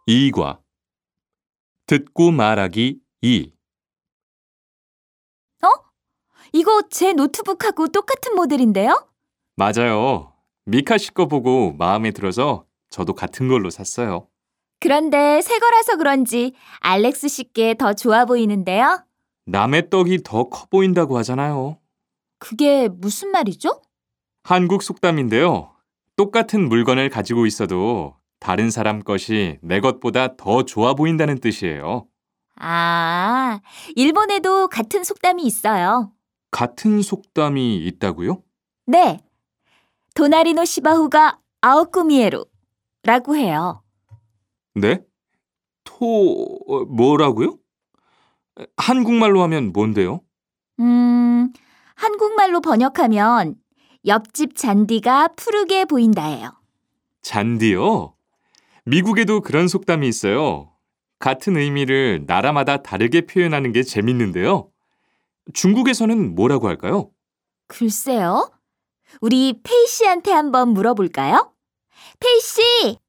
이과 듣고 말하기 2. 어? 이거 제 노트북하고 똑같은 모델인데요? 맞아요. 미카 씨 거 보고 마음에 들어서 저도 같은 걸로 샀어요. 그런데 새 거라서 그런지 알렉스 씨께 더 좋아 보이는데요? 남의 떡이 더 커 보인다고 하잖아요. 그게 무슨 말이죠? 한국 속담인데요. 똑같은 물건을 가지고 있어도 다른 사람 것이 내 것보다 더 좋아 보인다는 뜻이에요. 아, 일본에도 같은 속담이 있어요. 같은 속담이 있다고요? 네, 도나리노 시바후가 아오쿠미에루라고 해요. 네? 뭐라고요? 한국말로 하면 뭔데요? 한국말로 번역하면 옆집 잔디가 푸르게 보인다예요. 잔디요? 미국에도 그런 속담이 있어요. 같은 의미를 나라마다 다르게 표현하는 게 재밌는데요. 중국에서는 뭐라고 할까요? 글쎄요. 우리 페이 씨한테 한번 물어볼까요? 페이 씨!